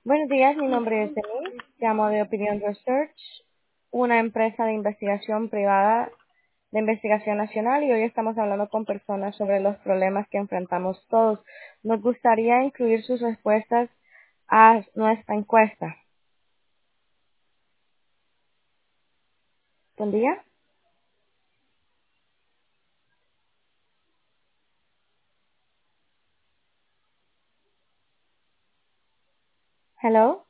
Buenos días, mi nombre es Denise, llamo de Opinion Research, una empresa de investigación privada de investigación nacional y hoy estamos hablando con personas sobre los problemas que enfrentamos todos. Nos gustaría incluir sus respuestas a nuestra encuesta. Buen día. Hello.